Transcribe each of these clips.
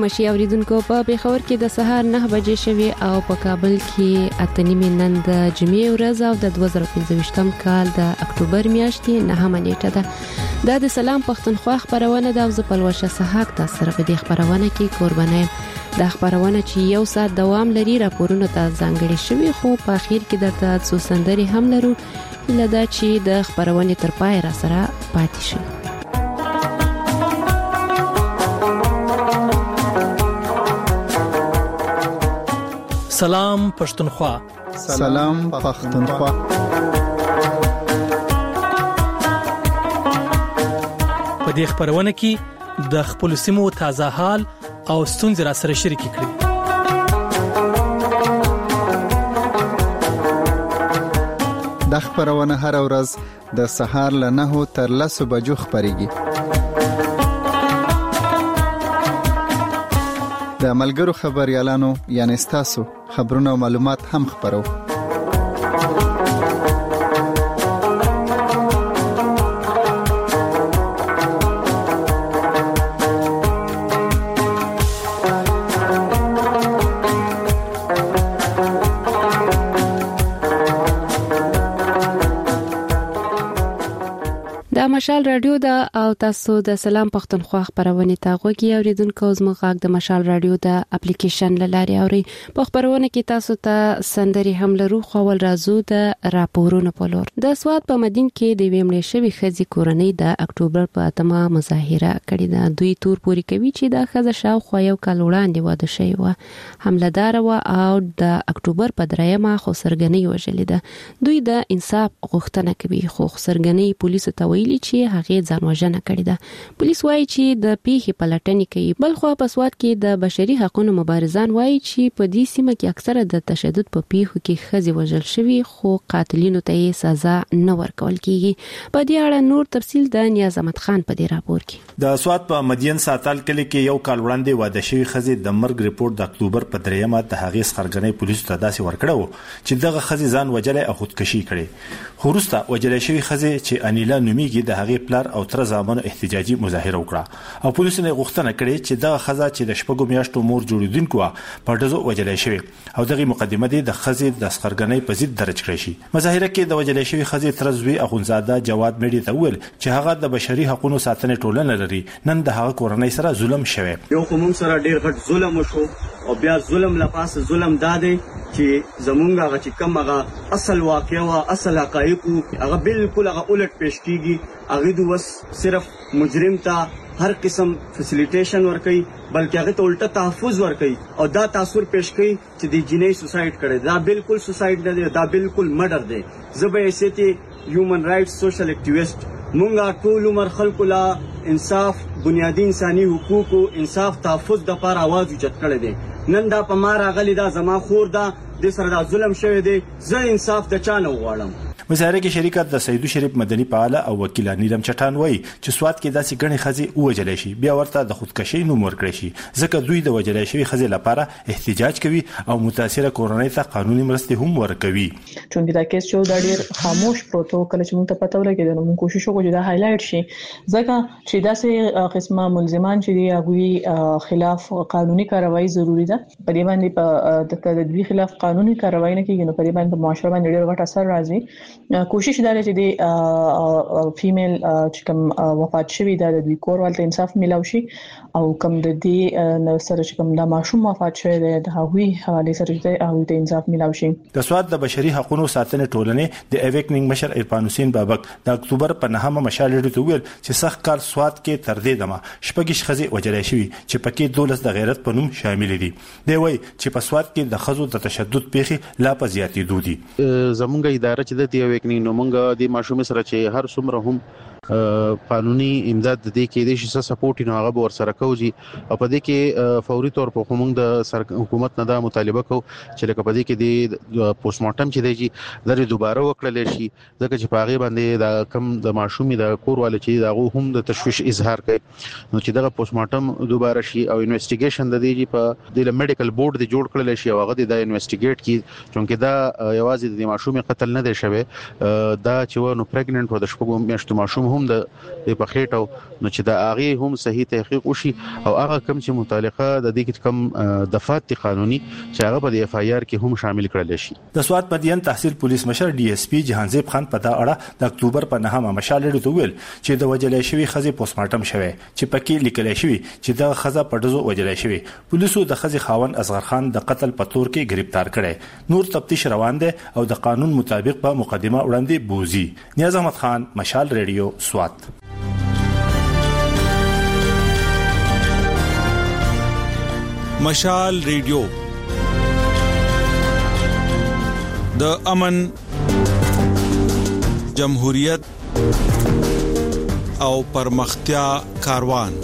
مشي اوریدونکو په پیښور کې د سهار 9 بجې شوي او په کابل کې 8:30 نن د جمعې ورځ او د 2025م کال د اکتوبر میاشتې 9 نیټه ده. د سلام پښتونخوا خبرونه د زپلوشه سحاق تاسو سره په دې خبرونه کې قربانه د خبرونه چې یو ساعت دوام لري راپورونه ته ځانګړي شوي خو په اخیر کې درته څو سندري هم لرو لدا چې د خبرونه تر پای را سره پاتې شي. سلام پښتونخوا. سلام پښتونخوا. په دې خبرونه کې د خپل سیمو تازه حال او ستونزې را سره شریک کړي. د خبرونه هر ورځ د سهار له 9 تر 10 بجو خبريږي. د ملګرو خبريالانو یعنی تاسو خبرونه او معلومات هم خبرو. د مشال رادیو د او تاسو د سلام پښتونخوا خبرونه ته غوږی اوریدونکو زموږ غږ د مشال رادیو د اپلیکیشن لاري اوري. په خبرونه کې تاسو ته سندري هم لرو خو ول راځو د راپورونو په لور. د سواد په مدین کې د ویمړې شوی خزي کورنۍ د اکتوبر په اتمه مظاهره کړې ده. دوی تور پوري کوي چې د خزه شاوخوا یو کال وړاندې واده شوی و، حملدار و او د اکتوبر په 3مه خو سرګنۍ وژلې ده. دوی د انصاف غوښتنه کوي خو سرګنۍ پولیسو ته ویلي چې هغه ځان وژنه کړې ده. پولیس وایي چې د پیښې پلټنې کوي. بل خو په سواد کې د بشري حقوقو مبارزان وایي چې په دې سیمه کې اکثره د تشدد په پیښو کې خزي وژل شوی خو قاتلینو ته یې سزا نه ورکول کیږي. په دې اړه نور تفصیل د نیاز احمد خان په دې راپور کې. د سواد په مدین ساتل کلی کې یو کال وړاندې واده شوی خزي د مرګ ریپورت د اکتوبر په 3مه د هغې سرګنۍ پولیسو ته داسې ورکړو چې دغه خزي ځان وجلې او خودکشي کړي. خو وروسته وجلې شوی خزي چې انیلا نومیږي د هغې پلار او تر زامنو احتجاجي مظاهره وکړه او پولیسو نه غوښتنه کړې چې دغه خزه چې د شپږو میاشتو مور جوړیدونکو په ډزو وجلې شوی او دغه مقدمه د خزي د سرګنۍ په ضد درج کړی شي. مظاهره کې د وجلې شوی خزي ترزوی اخونزاده جواد مېډي ته ویل چې هغه د بشري حقوقو ساتنې ټولنه لري. نن د هغه کورنۍ سره ظلم شوی. یو کوم سره ډیر غټ ظلم وشو او بیا ظلم لپاره ظلم دادې چې زمونږ هغه چې کوم هغه اصل واقعا او اصل حقایق هغه بالکل هغه الټ پیش کیږي. هغه د وس صرف مجرم ته هر قسم فیسیلیټیشن ورکي بلکې هغه ته الټا تحفظ ورکي او دا تاثیر پیش کوي چې د جنې سوسایډ کړي. دا بالکل سوسایډ نه دی، دا بالکل مرډر دی. زبې ایسيتي هیومن رائټس سوشل اکټیویسټ مونږه ټول عمر خلکو لا انصاف بنیادی انساني حقوق او انصاف تحفظ د لپاره आवाज اوچت کړی دی. نن دا په ما راغلی دا زما خور دا د سره دا ظلم شوی دی. زه انصاف د چا نه غواړم. مظاهره کې شریکت د سیدو شریف مدني فعال او وکیل نیلم چټان وایي چې سواد کې داسې غني خزي وجلې شي بیا ورته د خودکشي نوم ورکړي شي ځکه دوی د وجلې شوی خزي لپاره احتجاج کوي او متاثره کورنۍ ته قانوني مرستې هم ورکوي. چون دا کیس چې دا ډیر خاموش پروتو کله چې موږ ته پته ولګي نو موږ کوشش وکړو چې دا هایلایټ شي ځکه چې داسې قسمه ملزمان چې دی هغه خلاف قانوني کاروایی ضروری ده. په دې باندې په د دوی خلاف قانوني کاروایی نه کیږي نو په دې باندې په معاشره باندې ډیر غټ اثر راځي. کوشش دا چې د فیمیل چې کوم وفات شوی د دوی کور ولته انصاف ملو شي او کوم د دې سره چې کوم د ماشوم وفات شوی د هغوی حواله سره چې هغه ته انصاف ملو شي. د سواد د بشري حقوقو ساتنې ټولنې د ایویکنینګ مشر عرفان حسین بابک د اکتوبر په 9مه مشال لري ویل چې سخت کال سواد کې تر دې دمه شپږ خزي وجلې شوی چې پکې 12 د غیرت په نوم شامل دي. دی وایي چې په سواد کې د خزو د تشدد پیښې لا په زیاتېدو دي. زمونږ اداره چې د ایویکنینګ نو مونږ د ماشوم سره چې هر څومره هم قانوني امداد د دې کې د شي سپورټ نه هغه ور سره کوي او په دې کې فوري تور په کومنګ د حکومت نه د مطالبه کو چې لکه په دې کې د پوسټ مارټم چې دی درې دوباره وکړل شي ځکه چې په هغه باندې د کم د ماشومي د کورواله چې دغه هم د تشويش اظهار کوي نو چې دغه پوسټ مارټم دوباره شي او انویسټیګیشن د دې په د میډیکل بورډ د جوړ کړل شي او هغه د انویسټیګیټ کی چونکه دا یوازې د ماشومي قتل نه دی شوی دا چې ونه پریګننټ و د شپږو میاشتو ماشوم هم د پخېټو نو چې د هغه هم صحیح تحقیق وشي او هغه کم چې متعلقه د دې کم دفعات قانوني چې هغه په اف آی آر کې هم شامل کړل شي. د سوات مدین تحصیل پولیس مشر ډي اس پی جهانزیب خان په دا اړه د اکتوبر په 9مه مشال لري ویل چې د وجلې شوی خزي پوسټمارټم شوی چې پکې لیکل شوی چې د خزه په دزو وجلې شوی. پولیسو د خزي خاون اصغر خان د قتل په تور کې گرفتار کړي. نور تفتیش روان دي او د قانون مطابق په مقدمه وړاندې بوزي. نیاز احمد خان، مشال ریډیو، سوات. مشال ریډیو د امن، جمهوریت او پرمختیا کاروان.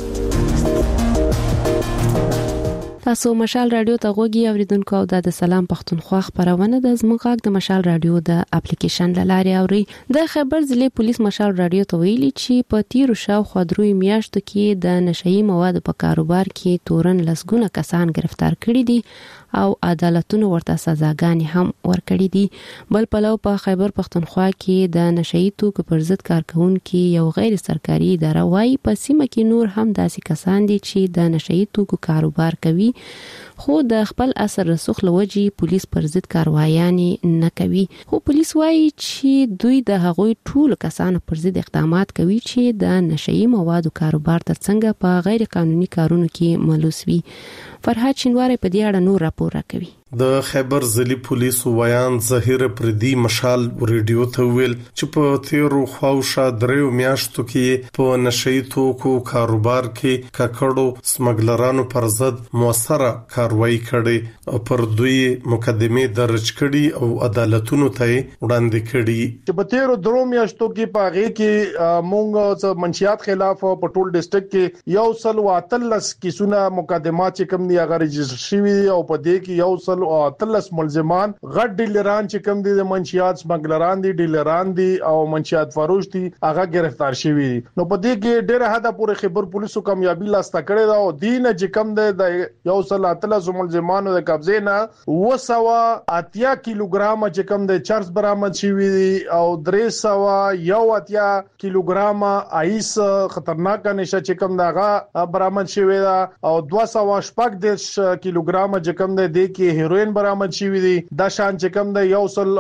تاسو مشال رادیو ته غوږی اوریدونکو او د سلام پښتونخوا خبرونه د زموږ غږ د مشال رادیو د اپلیکیشن لاري اوري. د خیبر ضلع پولیس مشال رادیو ته ویلي چې په تیر شاو خودروي میاشتو کې د نشئی مواد په کاروبار کې تورن لسګونه کسان گرفتار کړي دي او عدالتونو ورته سزاګانې هم ورکړي دي. بل پلو په خیبر پښتونخوا کې د نشئی توکو پر ضد کارکونکو یو غیر سرکاري اداره وايي په سیمه کې نور هم داسې کسان دي چې د نشئی توکو کاروبار کوي خو د خپل اثر رسوخ لوجي پولیس پر ضد کاروایانې نه کوي. خو پولیس وايي چې دوی د هغوی ټول کسانو پر ضد اقدامات کوي چې د نشئی موادو کاروبار ترڅنګ په غیر قانوني کارونو کې ملوث وي. فرحات شینواری په دې اړه نور راپور راکوي. د خیبر ضلع پولیس ویان ظهیر پردي مشال ریډیو ته ویل چې په تیرو خواوشه دریو میاشتو کې په نشئی توکو کاروبار کې ککړو سمګلرانو پر ضد موثره کاروایی کړي او پر دوی مقدمه درج کړي او عدالتونو ته وړاندې کړي. چې په تیرو درو میاشتو کې پاغه کې مونږ منشیات خلاف په ټول ډیسټریکټ کې 113 کیسونه مقدمات چې کوم دي هغه رجسټر شوي او په دې کې 113 ملزمان غټ ډیلران چې کوم دي د منشیات سمګلران دي، ډیلران دي او منشیات فروش دي هغه گرفتار شوي. نو په دې کې ډېر حدا پورې خبر پولیسو کامیابی لاسته کړې ده او دین چې کوم د 113 ملزمانو د قبضې نه 280 کیلوګرام چې کوم د چرس برآمد شوي دي او 380 کیلوګرام ایس خطرناک نشه چې کوم دغه برآمد شوي ده او 210 کیلوګرام چې کوم د دې کې هیروین برآمد شوی دی. دا شان چې کوم د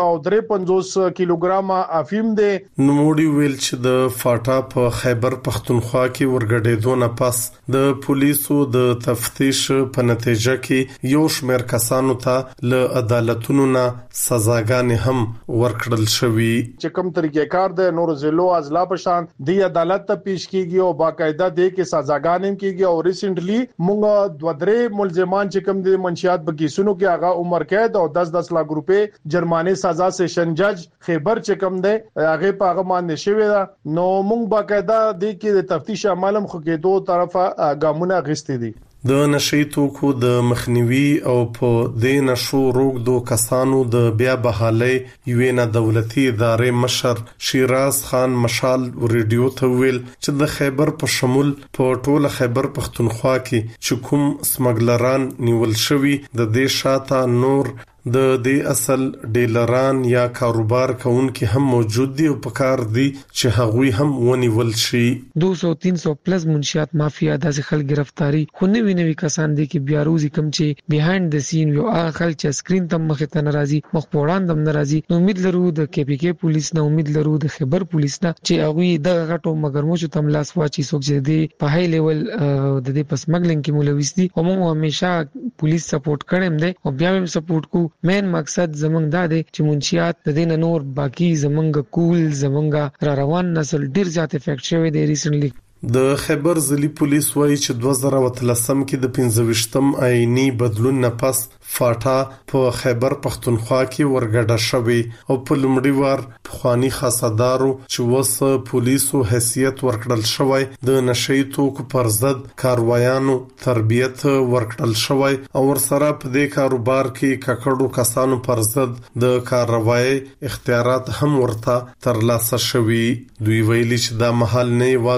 153 کیلوګرام افیم دی. نوموړي ویل چې د فاټا په خیبر پښتونخوا کې ورګډېدو نه پس د پولیسو د تفتیش په نتیجه کې یو شمېر کسانو ته له عدالتونو نه سزاګانې هم ورکړل شوې. چې کوم طریقې کار د نور ضلعو اضلاع په شان دی عدالت ته پیش کیږي او باقاعده دی کې سزاګانې کیږي او ریسنټلی موږ 2-3 ملزمان چې کوم د منشیات په کیسونو کې هغه عمر قید او 10 لک روپے جرمانه سزا سیشن جج خیبر چې کوم دی هغه په هغه باندې شوی دا. نو موږ باقاعده د کې د تفتیش عملم خو کې دوه طرفه ګامونه غستې دي. د نشئی توکو د مخنیوي او په دې نشو روغدو کسانو د بیا بحالي یو نه دولتي ادارې مشر شیراز خان مشال ریډیو ته ویل چې د خیبر په شمول په ټوله خیبر پښتونخوا کې چې کوم سمګلران نیول شوی د دې شاته نور د دې اصل ډیلران یا کاروبار کوونکي هم موجود دي او پکار دي چې هغوی هم ونیول شي. 200-300 پلس منشیات مافیا داسې خلک گرفتاری خو نوی کسان دي کې بیا روزي کم چې بیهایند د سین یو هغه خلک چې سکرین تم مخه ته ناراضي مخ پوړان دم ناراضي. نو امید لرو د کې پی کې پولیس نه، امید لرو د خیبر پولیس نه چې هغوی د غټو مګرموچو تم لاس واچي څوک چې دی په هاي لیول د دې پس مګلنګ کې مولوي دي او موږ همیشه پولیس سپورټ کړم دي او بیا هم سپورټ کو. مین مقصد زمونږ دا دی چې منشیات د دین نور باقی زمونږ کول زمونږ را روان نسل ډیر زیات افیکټ شوی دی ریسنټلی. د خیبر ضلع پولیس وایي چې 2013 کې د 25م آئینی بدلون نه پس فاټا په خیبر پښتونخوا کې ورګډه شوی او په لومړي وار پخوانی خاصدارو چې وس پولیسو حیثیت ورکړل شوی د نشئی توکو پر ضد کاروایانو تربیت ورکړل شوی او ورسره په دې کاروبار کې ککړو کسانو پر ضد د کاروایی اختیارات هم ورته ترلاسه شوی. دوی ویلي چې دا محل نه واځي پولیس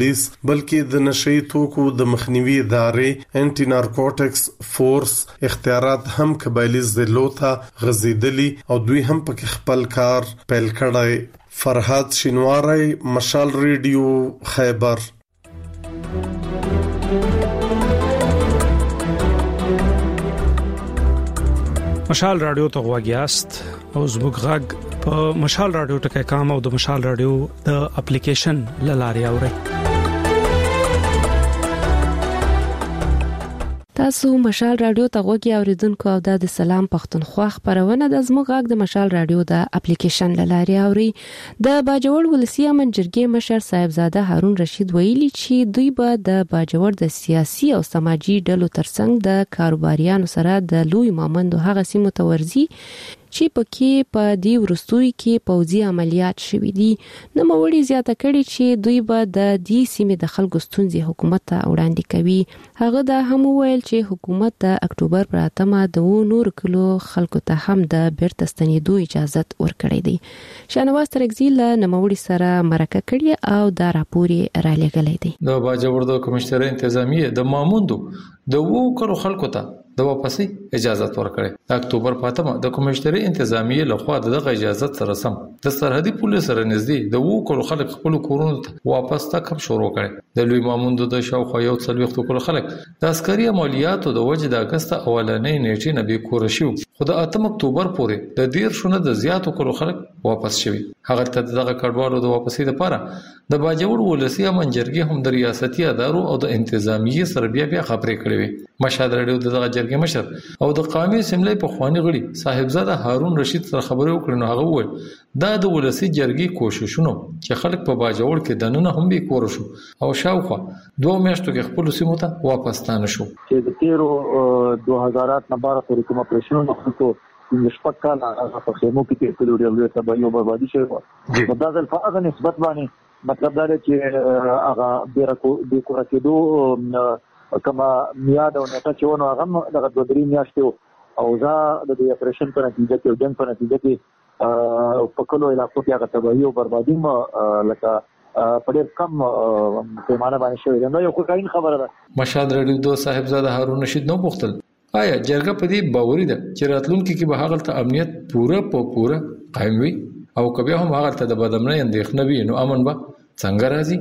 پولیس بلکې د نشئی توکو د مخنیوي ادارې انټي نارکوټکس فورس اختیارات هم قبایلی ضلعو ته غزیدلی او دوی هم پکې خپل کار پیل کړی. فرحات شینواری، مشال ریډیو، خیبر. مشال رادیو ته غواګیاست او زموږ غږ په مشال رادیو ټکي کام او د مشال رادیو د اپلیکیشن لاري اوري. تاسو مشال رادیو ته غوږی اوریدونکو او د سلام پښتونخوا خبرونه د زموږ غږ د مشال رادیو د اپلیکیشن لاري اوري. د باجوړ ولسی امن جرګې مشر صاحبزاده هارون رشید ویلي چې دوی به د باجوړ د سیاسي او سماجی ډلو ترڅنګ د کاروباریانو سره د لوی مامندو هغه سیمو تورزي چې پکې په دی ورستوي کې پوځي عملیات شوې دي. نو موري زیاته کړي چې دوی به د دې سیمې د خلکو ستونزې حکومت ته وړاندې کوي. هغه دا هم ویل چې حکومت د اکتوبر پر 8 د نور کلو خلکو ته هم د بیرته ستنېدو اجازه ورکړې دي. شانواز ترګزیل نو موري سره مرکه کړي او دا راپوري را لګلې دي. د باجوړ د کمشنر انتظامیه د ماموندو د وو کلو خلکو ته د واپسي اجازه ورکړي. د اکتوبر په 8 د کمشنري انتظامیه لخوا دغه اجازه سره سم د سرحدي پولیس سره نږدې د وو کلو خلک خپل کورونو ته واپس تکم شروع کړي. د لوی ماموندو د شاوخوا یو څلويخت کلو خلک د عسکري عملیاتو د وجه د اگست اولنۍ نیټې نه به کور شو. خو د 8 اکتوبر پورې د ډیر شونه د زیاتو کلو خلک واپس شوي. هغه ته دغه کډوالو د واپسي لپاره د باجوړ ولسی امن جرګې هم د ریاستي ادارو او د انتظامیه سره بیا خبرې کړې وي. مشهد رادیو دغه جرګې مشر او د قومي سملې په خواني غړي صاحبزاده هارون رشید سره خبرې وکړې. نو هغه وویل دا د ولسی جرګې کوششونه چې خلک په باجوړ کې دننه هم به کور شو او شاوخوا 2 میاشتو کې خپل سیمو ته واپس تانه شو. چې د 2000 نه بار پورې کوم اپریشن وکړو د شپږ کال هغه په خیمو کې تلو ډیرو ته به یو بربادي شوی. دا ځل په هغه نسبت باندې مطلب دا دی چې هغه د کور کېدو کما میاد او نتا چې ونه هغه د 2-3 میاشتې او ځا د اپریشن په نتیجه کې جنگ په نتیجه کې په کلو علاقو کې هغه تباہي او بربادي لکه په ډېر کم پیمانه باندې شوی. دا یو کوټاین خبره ده. مشهد رادیو دو صاحبزاده هارون رشید نو پوښتل آیا جرګه په دې باوري ده چې راتلونکي کې به هغه ته امنیت پوره قائم وي او کبه هم هغه ته د بدامنۍ اندېښنه وي نو امن به څنګه راځي؟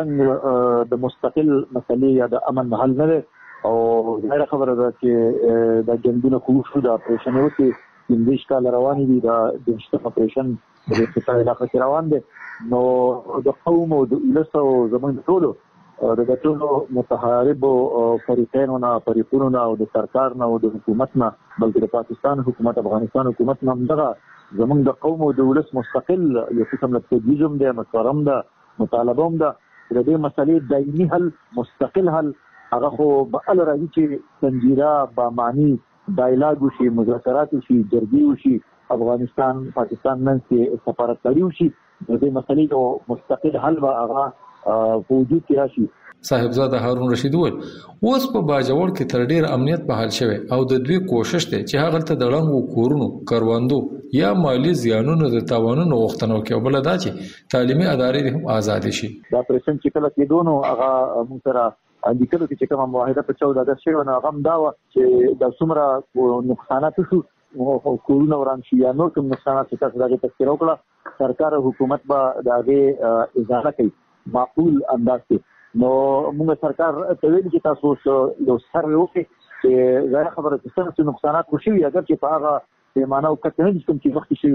جنگ د مستقل مسلې یا د امن حل نه ده او ظاهر خبره ده چې د جنگونو کوشش د اپریشن وکړي د دې ښکار رواني دي د دشت اپریشن د استفاده علاقه کې روان دي. نو د قوم او د لسو زمون ټولو د ټولو متحارب فریقونو او د سرکار نه او د حکومت نه بلکې د پاکستان حکومت افغانستان حکومت نه دغه زمون د قوم او د ولس مستقل یو قسم له تجویزم د مشورم د مطالبه هم د دې مسلې دایمي حل مستقل حل هغه خو به ال راځي چې سنجیده با معنی ډایلاګ شي مذاکرات شي جرګې شي افغانستان پاکستان نن کې سفارتکاری شي د دې مسلې او مستقل حل به هغه وجود کې راشي. صاحبزاده هارون رشید ول اوس په باجوړ کې تر ډیر امنیت په حال شوی او د دوی کوشش ته چې هغه ته د لنګو کورونو کاروندو یا مالی زیانونو د تاوانونو غوښتنه کوي بل دا چې تعلیمي ادارې هم آزاد شي. دا پرسن چې کله کې دونو هغه موږ سره اندیکلو چې کومه معاهده په 14 اگست شوی نو هغه دا چې د څومره نقصانات شو کورونه وران شي یا نور کوم نقصانات چې تاسو دغه تذکر وکړه سرکار حکومت به دغه اجازه کوي معقول انداز کې. نو موږ سرکار ته ویل چې تاسو یو سر وکړي چې ظاهر خبره چې څه نقصانات وشوي اگر چې په هغه پیمانه او کټنه چې کوم چې وخت شي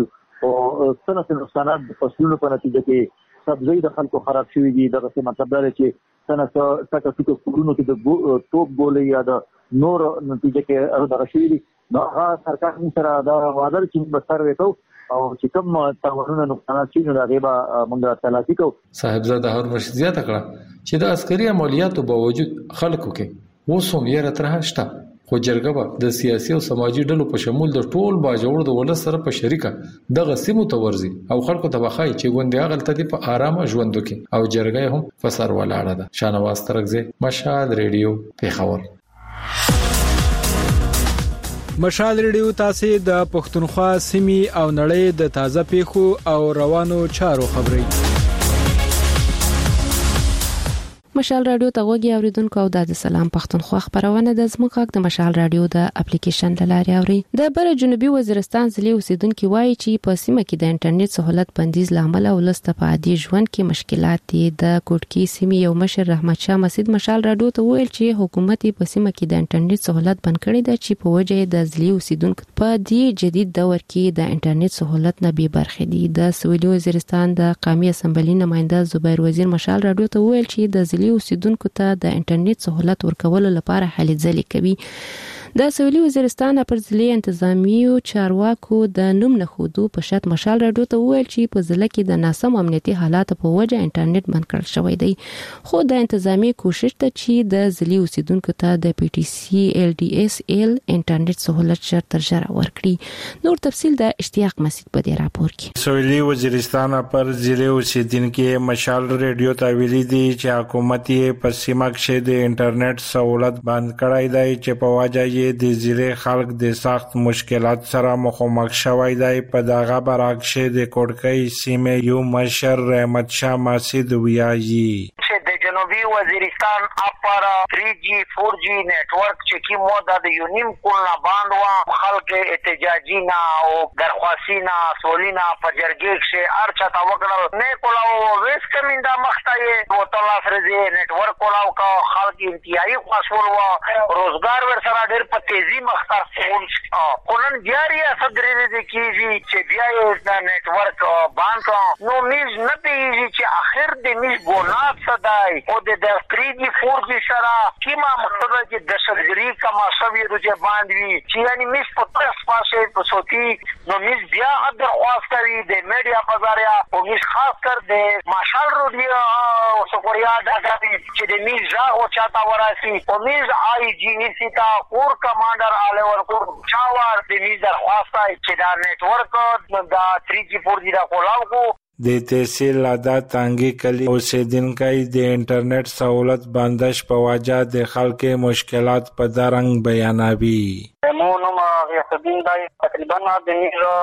او څه نقصانات د فصلونو په نتیجه کې سبزی د خلکو خراب شوي دي دغه څه مطلب دا چې څنګه څه کورونو کې د توپ ګولې یا د نور نتیجه کې دغه شوي دي. نو هغه سرکار موږ سره دا وعده چې به سر وکړو او چې کوم تاوانونه نقصانات شي نو هغه به موږ تلافي کوو. صاحبزاده هارون رشید زیاته کړه چې د عسکري عملیاتو باوجود خلکو کې وسوم یې راتره شته خو جرګه به د سیاسي او سماجی ډلو په شمول د ټول باجوړ د ولس سره په شریکه دغه سیمو ته ورځي او خلکو ته بخای چې ګوندې غلطه دي په آرامه ژوند وکړي او جرګه هم فسر ولاړه ده. شانواز ترګزی مشهد ریډیو پیښور. مشال ریډیو تاسو د پښتونخوا سیمې او نړۍ د تازه پیښو او روانو چارو خبري مشال رادیو ته وګورئ اوریدونکو او د سلام پښتونخوا خبرونه د زموږ د مشال رادیو د اپلیکیشن لاري اوري د بر جنوبي وزیرستان ضلع اوسیدونکو وایي چې په سیمه کې د انټرنیټ سہولت بندیز لامل ولسته په عادي ژوند کې مشکلات دي. د کوټکی سیمې یو مشر رحمت شاه مسجد مشال رادیو ته ویل چې حکومت په سیمه کې د انټرنیټ سہولت بند کړی دی چې په وجه د ضلع اوسیدونکو په دې جدید دور کې د انټرنیټ سہولت نه بې برخې دي. د سویلي وزیرستان د قومي اسمبلی نماینده زبیر وزیر مشال رادیو ته ویل چې د اوسیدونکو ته د انټرنیټ سہولت ورکولو لپاره هلې ځلې کوي. د سویلي وزیرستان پر ضلع انتظامیو چارواکو د نوم نه خودو په شت مشال رادیو ته ویل چې په ضلع کې د ناسم امنیتي حالات په وجه انټرنیټ بند کړل شوی دی. خو د انتظامی کوشش ته چې د ضلع اوسیدونکو ته د پی ټی سی ال ډي اس ال انټرنیټ سہولت شر تر ژره ورکړي. نور تفصیل د اشتیاق مسجد په دې راپور کې. سویلي وزیرستان پر ضلع اوسیدونکو مشال رادیو ته ویلي دي چې حکومت یې په سیمه کې د انټرنیټ سہولت بند کړی دی چې په وجه د ضلع خلک د سخت مشکلات سره مخامخ شوی دی. په دغه برعکس د کوټکی سیمې یو مشر رحمت شاه مسجد ویایي د جنوبي وزیرستان اپر 3G 4G نیټورک چې کی موده د یونیم کولنا باندې خلک احتجاجی نه او درخواستي نه سولینا پجرګیک شه ارچا تا وکړل نه کولاو ویس کمیندا مخته او تلا فرزي نیټورک کولاو کا خلک انتهایی خاصول و روزګار ور سره ډېر په تیزی مخته فون قانون جاری صدرې دي کیږي چې بیا یې نیټورک باندې نو میز نه پیږي چې اخر د میز ګونات صدای او د 3G 4G سره کیما مقصد چې د شګری کما شوی د باندې چې یعنی میز په تاسو پاسه په صوتي نو میز بیا حد خواست کوي د میډیا په ذریعہ او میز خاص کر د ماشال رودیا او سکوریا دا چې د میز ځا او چاته وراسي او میز آی جی نی سیتا کور کمانډر آله ورکو چاوار د میز درخواست چې دا نیټورک دا 3G 4G دا کولاو کو د تحصیل عادت تانګي کلی اوسیدونکو د انټرنیټ سہولت بندش په وجه د خلکو مشکلات په درنګ بیانوي. مو نو ما یقین دی تقریبا د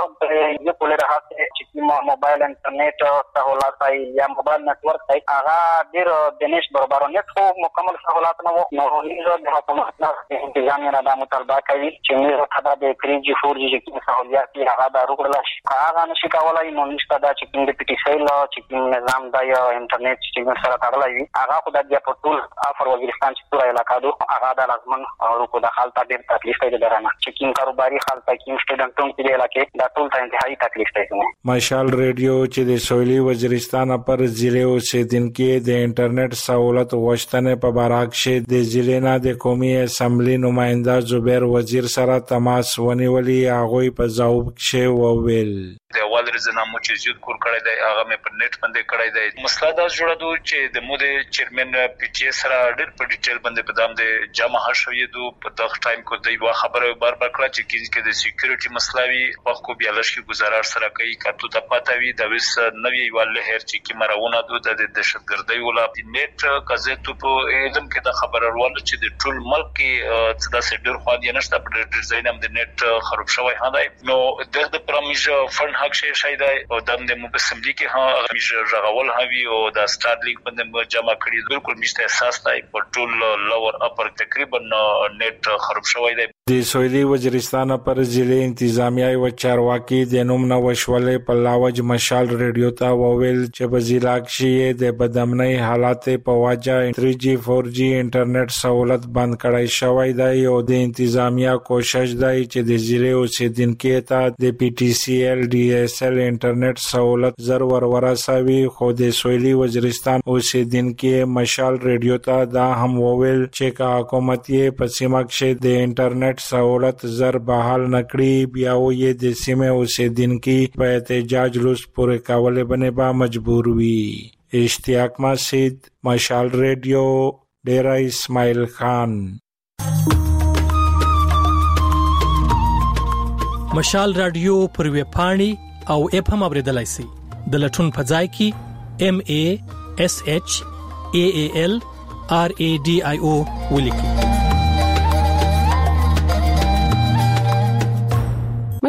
یو په لاره چې موبایل انټرنیټ سہولت یا موبایل نیټورک هغه ډیر د نش برابرونیت خو مکمل سہولت نه وو نو هیڅ د حکومت نه انتظامیه را د مطالبه کوي چې موږ ته د 3G 4G کې سہولیت هغه د روغړل شي هغه نشي کولای نو نشته دا چې د پی ټی سی لا چې نظام د انټرنیټ چې سره تړلای وي هغه خو د په ټول افر وزیرستان چې ټول علاقې دو هغه د لازمن او کو د حالت ډیر تکلیف دی درنه چې کوم کاروباري حالت کې سټوډنټونو کې علاقې د ټول ته انتهایی تکلیف دی. مشال رادیو چې د سویلي وزیرستان پر ضلع اوسیدونکو د انټرنیټ سہولت وشتنه په برعکس د ضلع نه د قومي اسمبلی نماینده زبیر وزیر سره تماس ونیولي هغه په ځواب کې وویل د اول رزنامو چې زیات کور کړی دی هغه مې پر نیټ باندې کړی دی. مسله دا جوړه دو چې د مو د چیرمن پی ټی اس سره ډېر په ډیټیل باندې په دام د جامع شوی دو په دغه ټایم کې دی وا خبره بار بار کړه چې کې د سکیورټي مسلوي په خو بیا لږ کې گزارش سره کوي کاتو ته پاتې وي د وس نوې ول هر چې کی مرونه دو د دهشتګردۍ ولا د نیټ کزه په علم کې د خبره ورول چې د ټول ملک کې د سیډر خو دی نشته په ډیزاین هم د نیټ خراب شوی هداي نو د پرمیج فند حق شي شاید او د اسمبلی کې ها میشه رغول هوی او د سٹارټ لینک باندې جمع کړي بالکل مشته احساس دی په ټول لور اپر تقریبا نیټ خراب شوی دی. د سویلي وزیرستان پر ضلع انتظامیه او چارواکي د نوم نو وشولې په لاوج مشال رادیو ته وویل چې په ضلع کې د بدامنۍ حالات په وجه 3G 4G انټرنیټ سہولت بند کړای شوی دی او د انتظامیه کوشش دی چې د ضلع اوسیدونکو ته د پی ټی سی ال ډي اس ال انټرنیټ سہولت زر ورسوي. خو د سویلي وزیرستان اوسیدونکو مشال رادیو ته دا هم وویل چې حکومت یې په سیمه کې د انټرنیټ سہولت زر بحال نکړي بیا یې د سیمه اوسیدونکو په احتجاج لوس پورې کولو باندې با مجبور وي. اشتیاق مسجد مشال رادیو ډیرا اسماعیل خان. مشال رادیو پر ویب پاڼې او اپ هم اوریدلای شئ د لټون په ځای کې MASHAALRADIO ولیکئ.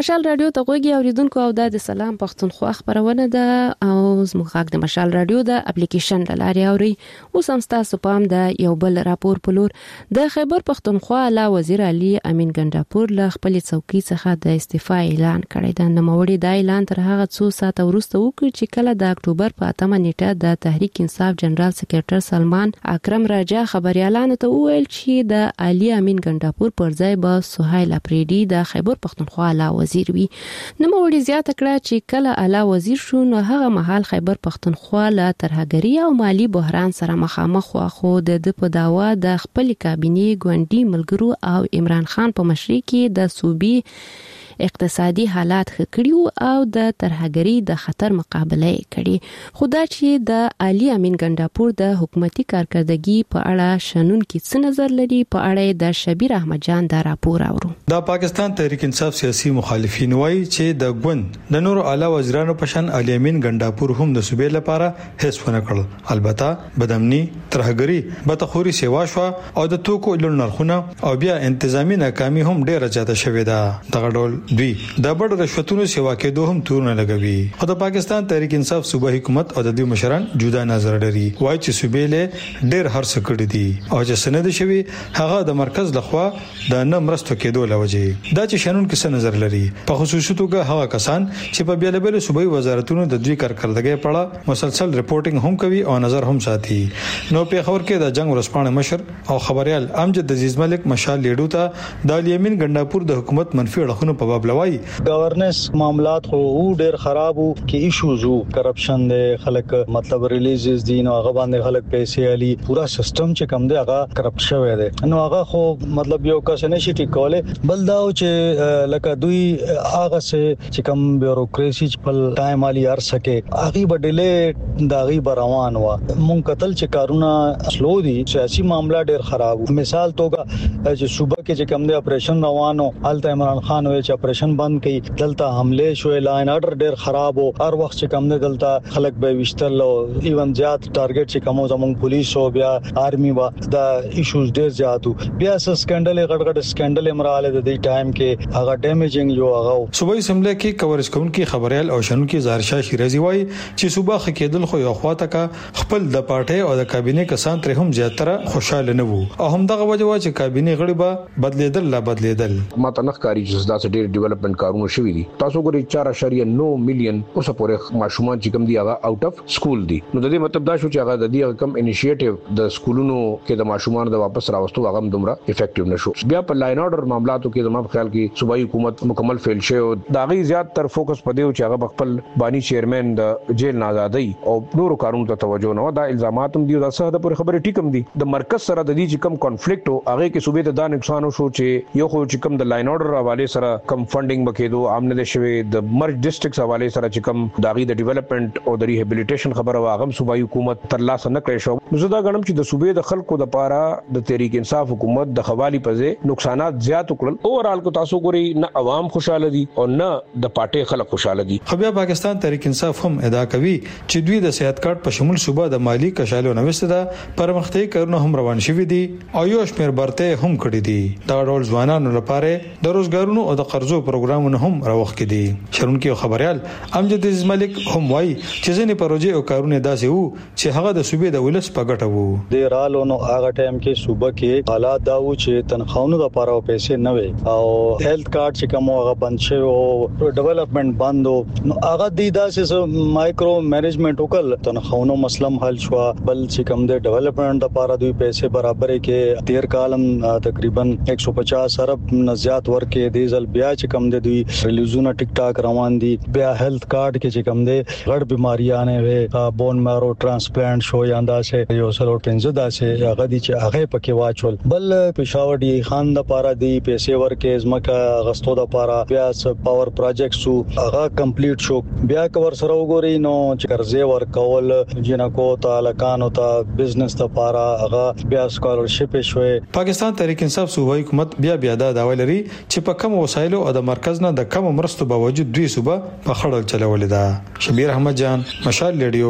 مشال رادیو ته غوږی اوریدونکو او د سلام پښتونخوا خبرونه ده او زموږ غږ د مشال رادیو د اپلیکیشن لاري اوري اوس هم تاسو پام د یو بل راپور پلور د خیبر پښتونخوا لا وزیر علي امین ګنداپور له خپل څوکۍ څخه د استعفا اعلان کړی دی. د نوموړي د اعلان تر هغه څو ساعت وروسته وکړ چې کله د اکتوبر په 8 نیټه د تحریک انصاف جنرال سکرټر سلمان اکرم راجا خبريالانو ته وویل چې د علي امین ګنداپور پر ځای به سهیل اپریدي د خیبر پښتونخوا لا وزیر وي. نوموړي زیاته کړه چې کله اعلی وزیر شو نو هغه مهال خیبر پښتونخوا له ترهګري او مالی بحران سره مخامخ خو د په داوا د خپل کابینه ګوندی ملګرو او عمران خان په مشرۍ کې د صوبې اقتصادي حالات خکړیو او د ترهګري د خطر مقابله کړي. خدا چې د علي امین ګنداپور د حکومتي کارکردګي په اړه شنن کې څه نظر لري په اړه د شبیر احمد جان دا راپور اورو. د پاکستان تحریک انصاف سیاسي مخالفین وایي چې د ګوند د نور اعلی وزیرانو په شان علي امین ګنداپور هم د صوبې لپاره هیڅ ونه کړل. البته بدامني ترهګري بتخوري سیوا شو او د توکو لوړ نرخونه او بیا انتظامی ناکامي هم ډیره زیاته شوې ده. دغه ډول دوی د بډ رشوتونو سیوا کېدو هم تورونه لګوي. خو د پاکستان تحریک انصاف صوبه حکومت او د دوی مشران جدا نظر لري. وایي چې صوبې له ډیر هرڅ کړی دي او چې سند شوی هغه د مرکز لخوا د نه مرستو کېدو لوجه. دا چې شنن کې څه نظر لري په خصوصي توګه هغه کسان چې په بیلابل صوبایي وزارتونو د دوی کارکردګۍ په اړه مسلسل ریپورتینګ هم کوي او نظر هم ساتي. نو په خبر کې د جنگ ورسپانه مشر او خبريال امجد عزیز ملک مشال لیډو ته د علي امین ګنداپور د حکومت منفي اړخونو په باب لوي. گورننس معاملات خو ډیر خراب وو کې ایشوز وو کرپشن دی خلک مطلب ریلیزز دي نو هغه باندې خلک پیسې علي پورا سیستم چې کم دی هغه کرپټ شوی دی نو هغه خو مطلب یو کس نه شي ټیکوله بل دا چې لکه دوی هغه چې کم بیوروکراسي په ټایم علي ار سکے هغه بدله داغي بروان وا مونږ قتل چې کارونه سلو دي سیاسي معاملہ ډیر خراب وو. مثال توګه چې صوبه کې چې کم دی اپریشن روانو الته عمران خان وی چې اپریشن بند کړي دلته حمله شوې لاین اډر ډیر خراب او هر وخت چې کم نه دلته خلک به وشتل او ایون زیات ټارګټ چې کوم زموږ پولیس او بیا آرمي وا دا ایشوز ډیر زیاتو بیا سکندل غړغړ سکندل امراله د دې ټایم کې هغه ډیمیجینګ یو هغه صوبایي اسمبلی کې کورس کوونکي خبريال او شنو کې زارشاه شیرازي وایي چې صوبه خکېدل خو یو خواته کا خپل د پارټي او د کابینه کسان تر هم زیاتره خوشاله نه وو او هم دغه وجه وا چې کابینه غړي به بدلیدل لا بدلیدل. ماته نخکاری چې داسې ډیر ډیولپمنٹ کارونه شوي دي. تاسو ګورئ 4.9 میلیون اوس پورې ماشومان چې کوم دی هغه آوټ اف سکول دي. نو د دې مطلب دا شو چې هغه د دې کم انیشیټیو د سکولونو کې د ماشومان د واپس راوستو هغه دومره افیکټیو نشو. بیا په لاین اورډر معاملاتو کې زموږ خیال کې صوبایي حکومت مکمل فیل شوی دا غي زیات تر فوکس پدې او چې هغه خپل بانی چیرمن د جیل نازادي او نورو کارونو ته توجه نه دا الزامات هم دي دا څه د پوره خبره ټیکم دي. د مرکز سره د دې چې کم کنفلیکټ او هغه کې صوبې ته دا نقصان شو چې یو خو چې کم د لاین اورډر حواله سره کم فندینګ بکېدو عامه د شوی د مرج ډیسټریکټس حواله سره چې کم داغي د ډیولپمنٹ او د ریهابلیټیشن خبره واغم صوبایي حکومت تر لاس نه کړی شو. زه دا غنم چې د صوبې د خلکو د پاره د تحریک انصاف حکومت د خوالي پځه نقصانات زیات وکړل. اوورال کو تاسو ګوري نه عوام خوشاله دي او نه د پارټي خلک خوشاله دي. خو بیا پاکستان تحریک انصاف هم ادعا کوي چې دوی د صحت کارت په شمول صوبه د مالی کشالو نوښت ده پرمختګ کارونه هم روان شوي دي او یو شمېر برته هم کړی دي. دا ډول ځوانانو لپاره د روزګارونو او د قرضو پروګرامونه هم راوخ کې دي. شرونکي خبريال امجد عزیز ملک هم وایي چې ځینې پروژې او کارونه داسې وو چې هغه د صوبې د ولس په ګټه وو. د رالو نو هغه ټایم کې صوبه کې حالات دا وو چې تنخواونو لپاره پیسې نه وي او هیلث کارت چې کوم هغه بند شوی او ډیولپمنٹ بند نو هغه د داسې مایکرو مینجمنٹ وکړ تنخواونو مسلم حل شو بل چې کوم د ډیولپمنٹ لپاره دوی پیسې برابرې کې 13 کالم تقریبا 150 ارب نه زیات ورکې دیزل بیا چې کوم د دوی ریلیزونه ټیک ټاک روان دي. بیا هیلث کارت کې چې کوم دي غړ بیماریاں نه بون میرو ټرانسپلانټ شو یا انداسه یو سلو پنځه داسه هغه دي چې هغه پکې واچول. بل پېښور دی خان د پاره دی پیسې ورکې زمکه غستو د پاره بیا پاور پروجیکټ سو هغه کمپلیټ شو. بیا کور سره وګوري نو چې قرضې ورکول جنکو تعلقانو ته بزنس ته پاره هغه بیا سکالرشپ شوي. پاکستان تحریک انصاف صوبایي حکومت بیا دا داوی لري چې په کم وسایلو او د مرکز نه د کم مرستو باوجود دوی صوبه په خړل چلولې ده. شبیر احمد جان مشال ریډیو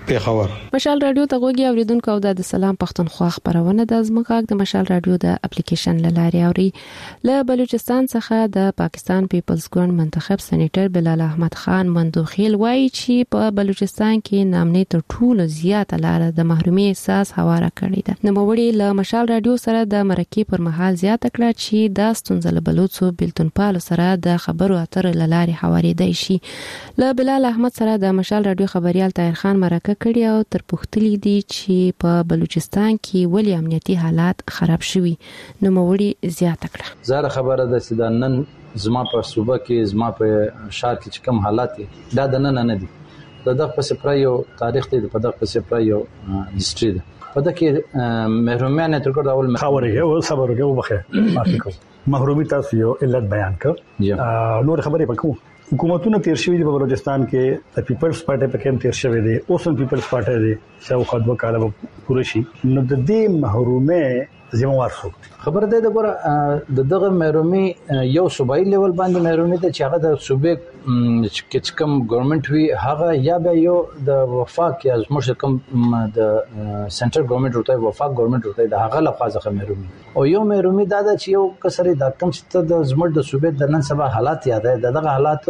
پیښور. مشال رادیو ته غوږی اوریدونکو او د سلام پښتونخوا خبرونه د زموږ د مشال رادیو د اپلیکیشن لاري اوري. له بلوچستان څخه د پاکستان پیپلز ګوند منتخب سېنیټر بلال احمد خان مندوخیل وایي چې په بلوچستان کې نامنې تر ټولو زیاته لار د محرومي احساس هواره کړې ده. نوموړي له مشال رادیو سره د مرکې پر مهال زیاته کړه چې د ستونزل بلوچو بلتونپالو سره د خبرو اترو لاري حواریدای شي. له بلال احمد سره د مشال رادیو خبريال طاهر خان مرکه کړی او تر پوښتلې دي چې په بلوچستان کې ولې امنیتي حالات خراب شوي. نو موړي زیاته کړه. زاره خبره ده چې د نن زما په صوبه کې زما په شهر کې کوم حالات دي دا د نن نه دي. دغه په سپرایو تاریخ دی په دغه په سپرایو هیستوري ده. په دغه کې محرومیت تر کومه اول خبره او صبر او بخیر معافي کوم. محرومي تاسو یو علت بیان کړ. نور خبرې پکو حکومتونه تیر شوی دی په بلوچستان کې د پیپلز پارټي په کې تیر شوی دی اوس هم پیپلز پارټي دی چې خو د کاله پوره شي نو د دې محرومه ذمہوار څوک خبره ده د دغه محرومي یو صوبایي لیول باندې محرومي ته چې هغه د صوبې چې کوم ګورنمنت وی هغه یا به یو د وفاق یا زموږ کوم د سنټر ګورنمنت ورته وفاق ګورنمنت ورته د هغه لخوا محرومي او یو محرومي دا چې یو کسرې د کم ست د زموږ د صوبې د نن سبا حالات یاد ده دغه حالات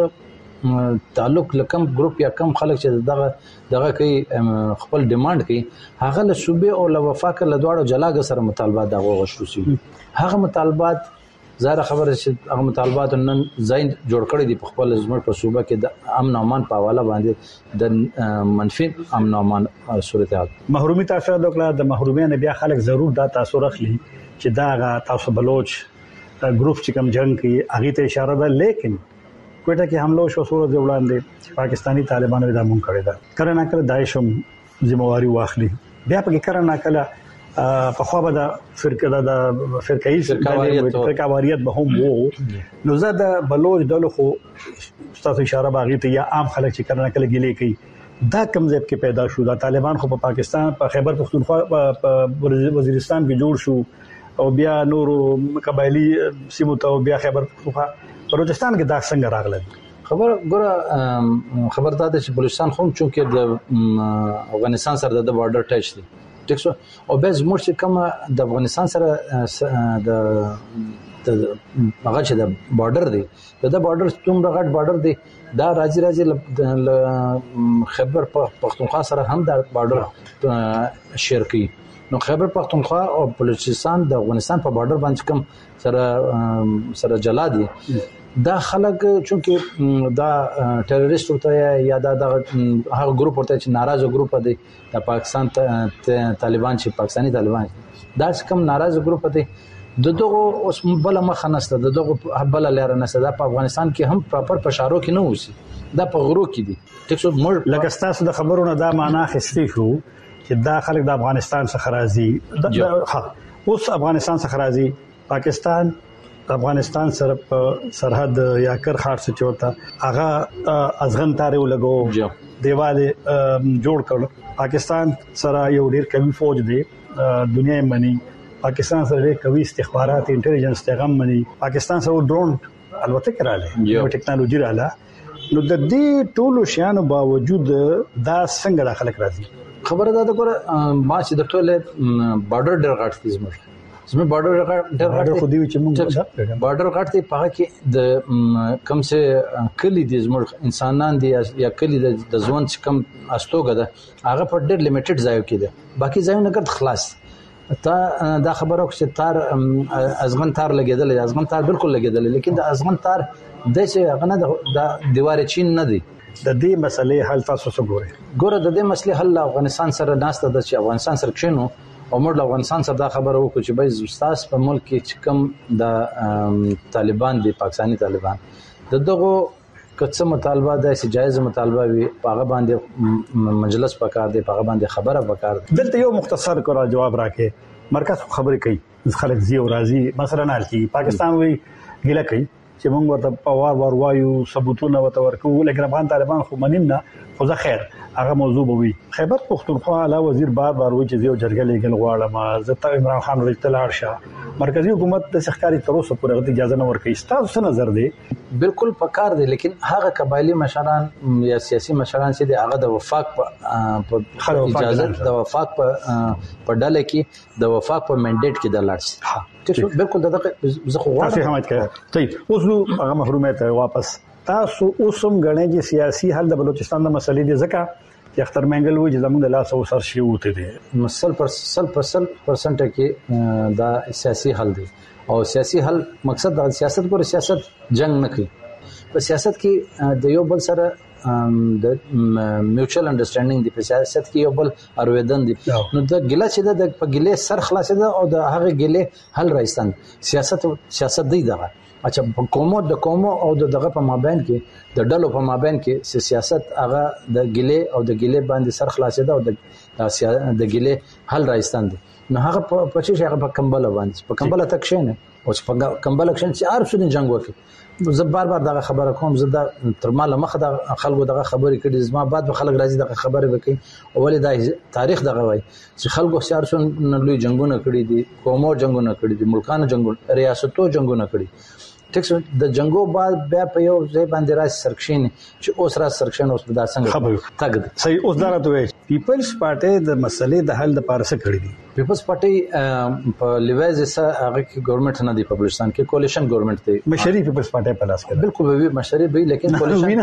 تعلق لکم ګروپ یا کم خلک چې دغه کوي خپل ډیماند کوي هغه له صوبې او له وفاق له دواړو جلاګ سره مطالبات دغه غوښتو شي هغه مطالبات زاره خبره چې هغه مطالبات نن زین جوړ کړی دي په خپل زموږ په صوبه کې د امن او امان په حواله باندې د منفي امن او امان صورتحال محرومي تاسو د محرومین بیا خلک ضرور دا تاثیر اخلي چې دا تاسو بلوچ ګروپ چې کوم جنگ کوي هغه ته اشاره ده لیکن کوټه کې حمله شو سورې د وړاندې پاکستانی طالبانو د امون کړی دا کرنا کړ داعش هم ذمہواری واخلي بیا په کې کرنا کړه په خو به د فرقایي به هم وو نو زه د بلوچ دلو خو تاسو اشاره باغی ته یا عام خلک چې کرنا کړه ګلې کوي دا کم ځای کې پیدا شو دا طالبان خو په پاکستان په خیبر پختونخوا په وزیرستان کې جوړ شو او بیا نورو قبایلی سیمو ته بیا خیبر پختونخوا بلوچستان کې دا څنګه راغله خبر خبردار ده چې بلوچستان خو چونکه د افغانستان سره د بارډر ټچ دي ټیک شو او به زموږ چې کوم د افغانستان سره د هغه چې د بارډر دی د بارډر څومره غټ بارډر دی دا راځي خیبر پختونخوا سره هم د بارډر شیر کوي نو خیبر پختونخوا او بلوچستان د افغانستان په بارډر باندې کوم سره جلا دي دا خلک چونکه دا ټیرریست ورته یا دا هغه ګروپ ورته چې ناراضه ګروپ دی د پاکستان طالبان چې پاکستانی طالبان دا کوم ناراضه ګروپ دی دغه اوس بل مخه نسته دغه بل لار نسته دا په افغانستان کې هم پراپر پشارو کې نه وسی دا په غرو کې دي ټیک شو لکه تاسو د خبرونو دا معنا خستی شو چې دا خلک د افغانستان څخه راځي اوس افغانستان څخه راځي پاکستان افغانستان سره په سرحد یا کرخاټ څخه چورتا هغه ازغن تارو لګو دیواله جوړ کړ پاکستان سره یو ډیر قوي فوج دی دنیا منی پاکستان سره ډیر قوي استخبارات انټيليجنس پیغام منی پاکستان سره ډرون البته کراله یو ټیکنالوژي رااله نو د دې ټولو شیانو باوجود دا څنګه داخله راځي خبره ده ما چې د ټوله بارډر ډیر غټ دي زموږ بارډر ډیر غټ خو دی چې موږ بارډر غټ دی په کې د کم څه کلی دي زموږ انسانان دي یا کلی د ځوان چې کم استوګه ده هغه په ډیر لیمیټډ ځای کې ده باقي ځایونه ګرد خلاص تا دا خبره چې تار ازغن تار لګیدل ازغن تار بالکل لګیدل لیکن د ازغن تار د چې هغه نه د دیوار چین نه دی د دې مسلې حل تاسو څه ګوره د دې مسلې حل افغانستان سره ناشته د چې افغانستان سره کښینو او موږ افغانستان سره دا خبره وکړو چې به استاد په ملک کې چې کوم د طالبان دي پاکستانی طالبان دغه کڅه مطالبه د جایز مطالبه وي هغه باندې مجلس پکار دی هغه باندې خبره پکار دی دلته یو مختصر کړه جواب راکې مرکز خبرې کوي خلک زیو راضي مثلا حل کی پاکستان وی ګیله کوي چې موږ ورته پوار وایو ثبوتونه ورکو لکه افغان طالبان خو منیم نه خو زه خیر هغه موضوع به وي. خیبر پختونخوا اعلی وزیر بار وایي چې یو جرګه لګل غواړم زه ته عمران خان ورته لاړ شه مرکزی حکومت د سرکاري تر اوسه پورې اجازه نه ورکړي. تاسو څه نظر دی؟ بالکل پکار دی لیکن هغه قبایلی مشران یا سیاسي مشران چې د هغه د وفاق په اجازه د وفاق په ډله کې د وفاق په منډیټ کې د لاړ بالکل دغه زه خو تاسو هم کوي. طيب اوس نو هغه محرومیت واپس تاسو اوسم غنې چې سیاسي حل د بلوچستان د مسلې دی ځکه چې اختر منګل وایي چې زموږ د لاس او سر شي وته دي 100% کې دا سیاسي حل دی او سیاسي حل مقصد د سیاست پر سیاست جنگ نه کوي. په سیاست کې د یو بل سره د میوچوال انډرستانډینګ دی. په سیاست کې یو بل ارویدن دی. نو د ګله چې د په ګله سر خلاص ده او د هغه ګله حل راځي. سیاست دی دغه اچھا د قومو او دغه په مابین کې د ډلو په مابین کې سیاست هغه د ګله او د ګله باندې سر خلاص ده او د ګله حل راځي. نو هغه په چې هغه په کمبل باندې په کمبل تک شنه او په کمبل اکشن چې عارف شو د جنگ وکړي. زه بار دغه خبره کوم زه د ترماله مخ د خلکو دغه خبرې کړي زما بعد به خلک راځي دغه خبره وکړي او ولې د تاریخ دغه وای چې خلکو سیار شو لوی جنگونه کړي دي قومو جنگونه کړي دي ملکانو جنگونه ریاستو جنگونه کړي. ټیک د جنگو بعد بیا په یو ځای باندې راځي سرکشن چې اوس را سرکشن اوس په داسنګ خبره تګ صحیح اوس درته وي پیپلز پارټي د مسلې د حل د پارسه کړی دي. پیپلز پارټي په لیوایز سره هغه کې ګورنمنت نه دی په بلوچستان کې کولیشن ګورنمنت دی. مشري پیپلز پارټي په لاس کې بالکل به مشري به لیکن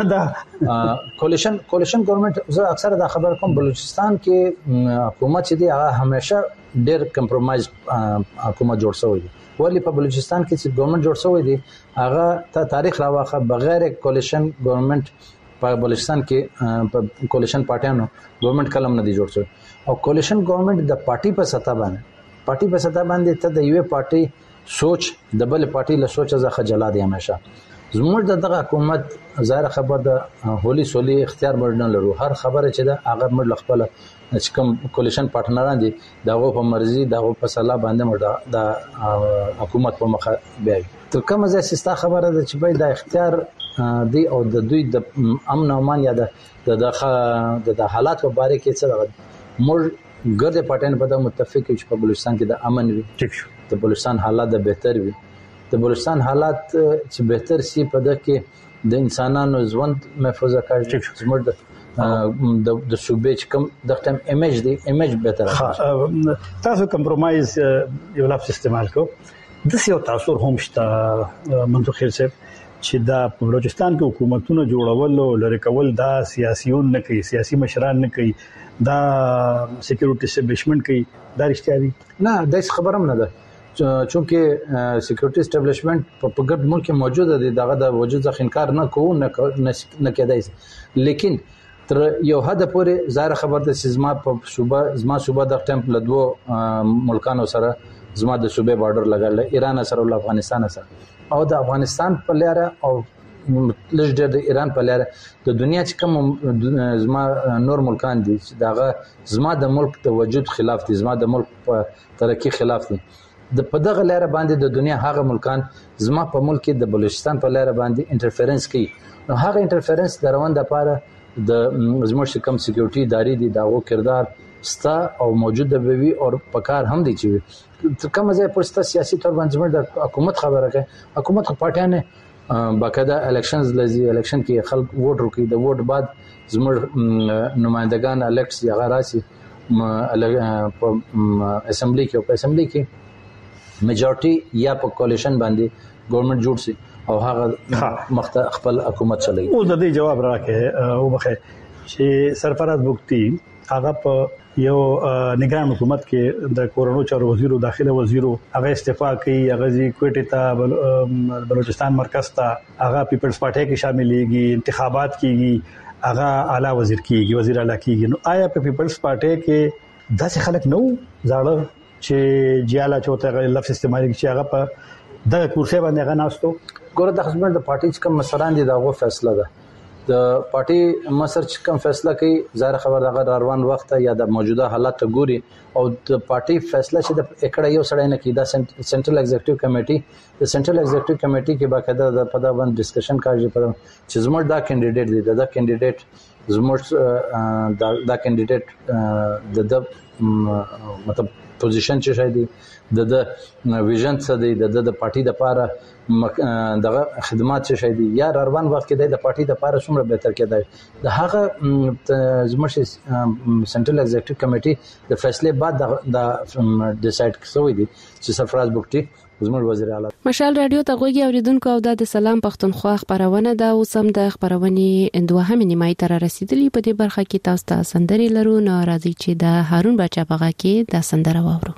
کولیشن ګورنمنت زه اکثر دا خبر کوم بلوچستان کې حکومت چې دی هغه همیشه ډېر کمپرمایز حکومت جوړ شوی دی. ولی په بلوچستان کې چې ګورنمنت جوړ شوی دی هغه ته تاریخ راوخه بغیر کولیشن ګورنمنت په بلوچستان کې په کولیشن پارټیانو ګورنمنت کلم نه دی جوړ شوی او کولیشن ګورنمنت د پارټي په سطح باندې ته د یو پارټي سوچ د بل پارټي له سوچ څخه جلا دی. همیشه زموږ دغه حکومت ظاهر خبر د هولي سولي اختیار مړ لرو هر خبره چې د هغه مړ خپل چې کوم کولیشن پارټنران دي دغه په مرزي دغه په صلاح باندې مړ د حکومت په مخه بیاي. تر کومه ځای سستا خبره ده چې باید د اختیار دی او د دوی د امن او امان یا د حالات په باره کې څه موږ ګرځي پټن په د متفق چې په بلوچستان کې د امن وي ټیک شو د بلوچستان حالات د بهتر وي د بلوچستان حالات چې بهتر سي په د کې د انسانانو ژوند محفوظ کړي زموږ د صوبې چې کوم د ټیم ایمیج دی ایمیج بهتر. تاسو کمپرمایز یو لفظ استعمال کو د سیو تاثیر هم شته منطق خیر صاحب چې دا په بلوچستان کې حکومتونه جوړول او لری کول دا سیاسيون نه کوي سیاسي مشران نه کوي دا سکیورټي اسټابلیشمنت کوي دا رښتیا دي نه د خبرم نه ده چونکه سکیورټي اسټابلیشمنت په ګرد ملک موجود دي دغه د وجود ځخ انکار نه کوو نه کېدای لیکن تر یو حد پورې ظاهر خبر د سیزما په صوبه د ټیمپ له دوه ملکانو سره زما د صوبې بارډر لګل ایران سره او افغانستان سره او د افغانستان په لاره او لږ ډېر د ایران په لاره د دنیا چې کوم زما نور ملکان دي دغه زما د ملک د وجود خلاف دي زما د ملک په ترقی خلاف دي د په دغه لاره باندې د دنیا هغه ملکان زما په ملک د بلوچستان په لاره باندې انټرفیرنس کوي نو هغه انټرفیرنس د روان د لپاره د زموږ کم سکیورټي ادارې دي داغو کردار ستا او موجود بوي او پکار هم دي چې کوم ځای پرسته سیاسي تور باندې زموږ د حکومت خبره کوي حکومت پارټیانه باقاعده الیکشنز لذي الیکشن کې خلک ووټ ورکړي د ووټ بعد زموږ نمائندگان الیکټس یا غراسي په اسمبلی کې او په اسمبلی کې میجورټي یا په کولیشن باندې ګورنمنت جوړ شي او هغه مخته خپل حکومت چلایي. او د دې جواب راکې او بخې چې سرفراز بوکتی هغه په یو نگران حکومت کې د کورونو چارو وزیر او داخله وزیر هغه استعفا کوي هغه زی کوټه ته بلوچستان مرکز ته هغه پیپلز پارټي کې شاملېږي انتخابات کیږي هغه اعلی وزیر کیږي وزیر اعلی کیږي نو آیا په پیپلز پارټي کې داسې خلک نو زاړه چې جیاله چوته لفظ استعمال کوي چې هغه په د کورسې باندې غناستو ګوره د خدمت د پارټي کوم مسران دي دغه فیصله ده د پارټي مشر چې کوم فیصله کوي ظاهر خبر دغه روان وخت یا د موجوده حالات ګوري او د پارټي فیصله چې د اکړه یو سړی نه کی دا سنټرل ایگزیکټیو کمیټي د سنټرل ایگزیکټیو کمیټي کې باقاعده د پدا باندې ډسکشن کوي چې زموږ دا کینډیډیټ دی دا کینډیډیټ زموږ دا کینډیډیټ د مطلب پوزیشن چې شای دی د ویژن څه دی د پارټي د پاره دغه خدمات چې شای دي یا روان وخت کې د پارټي د پاره څومره بهتر کېدای د هغه زموږ سنټرل ایگزیکټیو کمیټي د فیصله بعد د ډیسایډ کوي دي چې سرفراز بوکټي زموږ وزیر اعلی مشال رادیو ته غوږی اوریدونکو او د سلام پښتونخوا خبرونه دا اوسم د خبرونه دوهم نیمای تر رسیدلی په دې برخه کې تاسو ته سندري لرو نو راځي چې د هارون بچا بغا کې د سندره واورو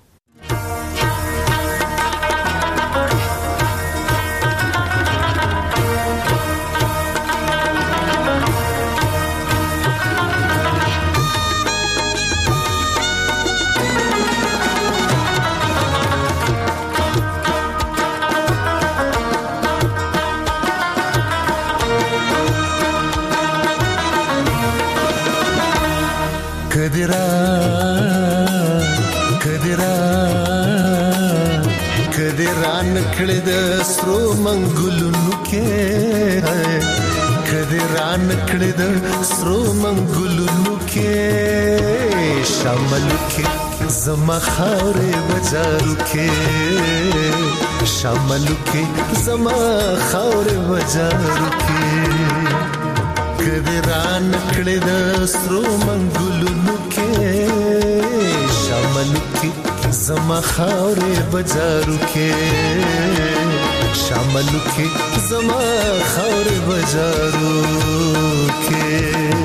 کدران کړه د سترو منګلونو کې کدران کړه د سترو منګلونو کې شامل کې زما خاورې بازارو کې شامل کې زما خاورې بازارو کې کدران کړه د سترو منګلونو کې شامل کې زما خاورې بازارو کې شامل کې زما خاورې بازارو کې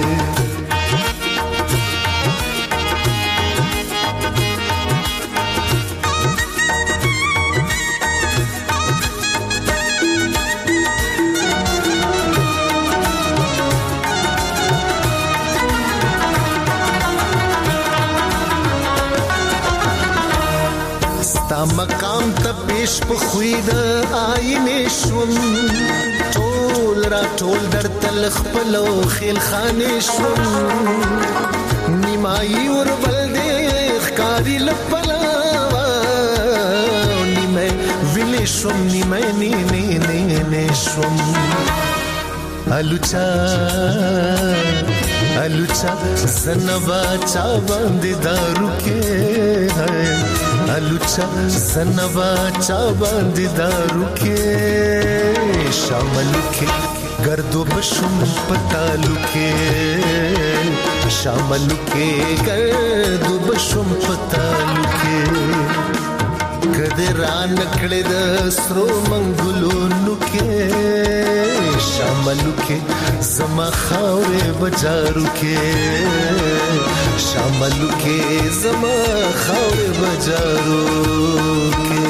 مقام ته پیش په خوید آینه شوم ټول را ټول در تل خپل خیل خانه شوم نیمای ور بل دې ښکاری لپلا نیمه ویلې شوم نیمه نه شوم الوچا زنبا چا باندې دارو کې الوچا زنبا چا باندې دارو کې شامل کې گردو بشم پتالو کې شامل کې گردو بشم پتالو کې کدران کړه د سترو منګلونو کې شامل کې زما خاورې بازارو کې شامل کې زما خاورې بازارو کې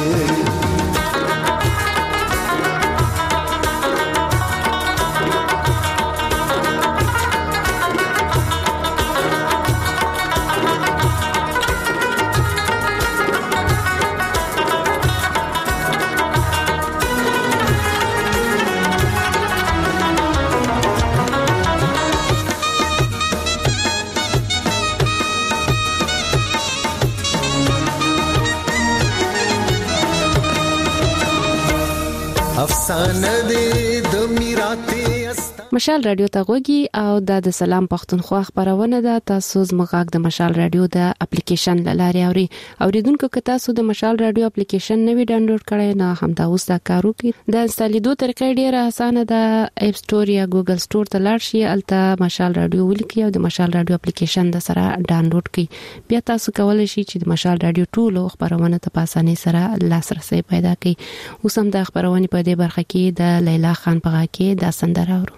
افسانه دې د میراته مشال رادیو ته غوږی او د سلام پښتونخوا خبرونه ده تاسو زموږ د مشال رادیو د اپلیکیشن لاره اوري اوریدونکو که تاسو د مشال رادیو اپلیکیشن نوی ډاونلوډ کړئ نه هم دا اوس دا کارو کې د انسټالیدو طریقې ډیره اسانه ده اپ سٹور یا ګوګل سٹور ته لاړ شئ الته مشال رادیو ولیکئ او د مشال رادیو اپلیکیشن د سره ډاونلوډ کړئ بیا تاسو کولای شئ چې د مشال رادیو ټول خبرونه ته په اسانۍ سره لاسرسي پیدا کړئ اوس هم د خبرونه په دې برخه کې د لیلا خان پغا کې د سندره اورو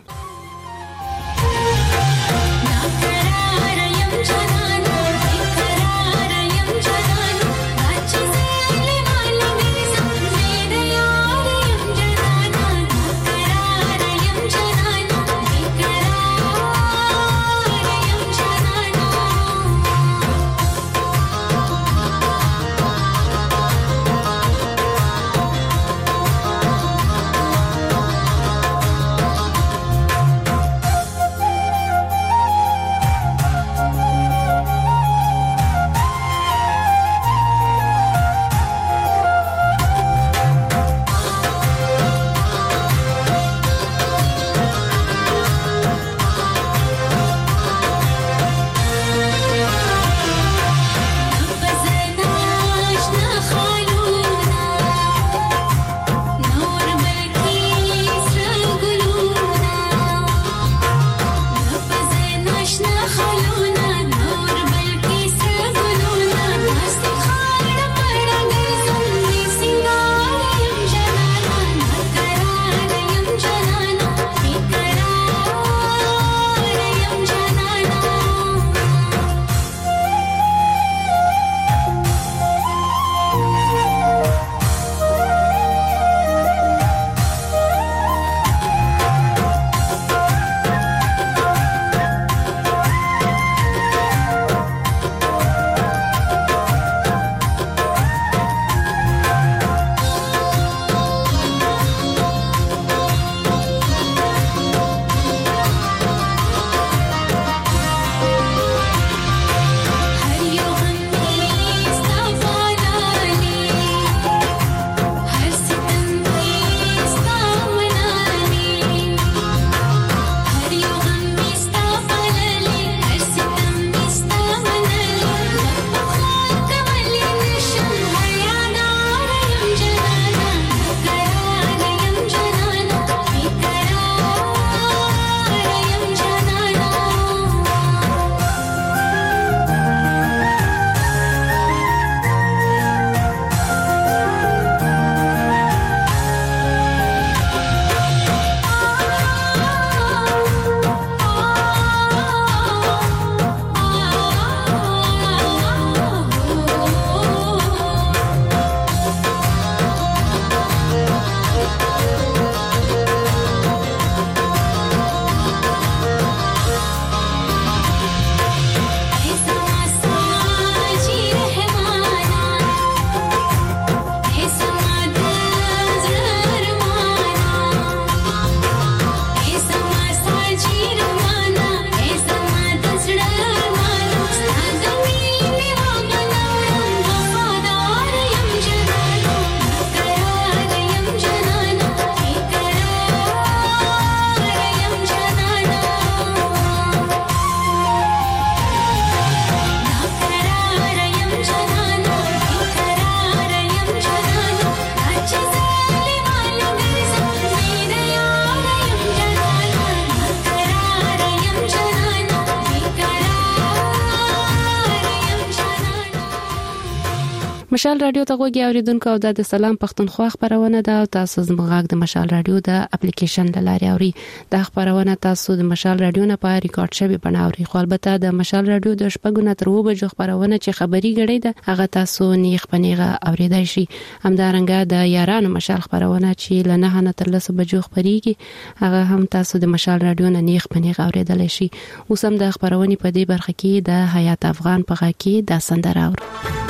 مشال رادیو ته غوږی اوریدونکو او د سلام پښتونخوا خبرونه ده او تاسو زموږ د مشال رادیو د اپلیکیشن لاري اوري د خبرونه تاسو د مشال رادیو نه په ریکارډ شوی بناوري خو البته د مشال رادیو د شپږونه تر 2 بجو خبرونه چې خبري غړي ده هغه تاسو نیغ پنیغه اوریدای شي همدارنګه د یارانو مشال خبرونه چې لنه نه تر 10 بجو خبريږي هغه هم تاسو د مشال رادیو نه نیغ پنیغه اوریدل شي اوس هم د خبرونه په دې برخه کې د حیات افغان په غا کې د سندره اور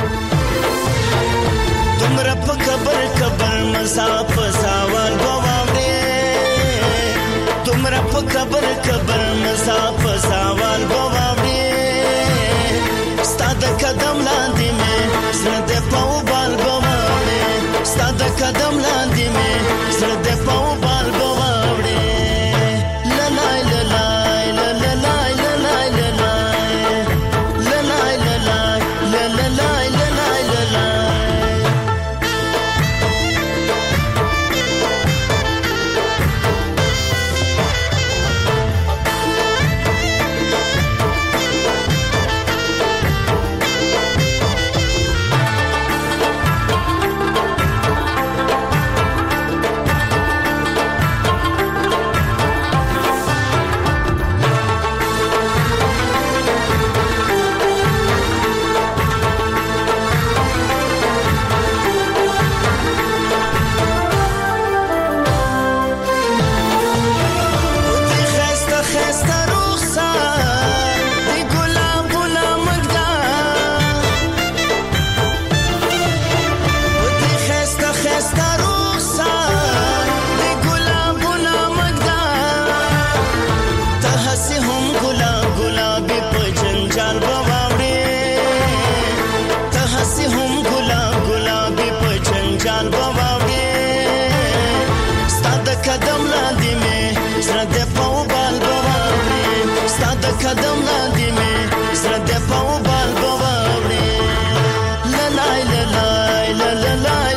تمرا په کبر مساف سوال غواړې تمرا په کبر مساف سوال غواړې ستاد قدم لاندې مې زړه دې په وبال غواړې ستاد قدم لاندې مې زړه دې په وبال غواړې لای لای لای لای قدم لاندې مې زړه دې په وبال غواړې لای لای لای لای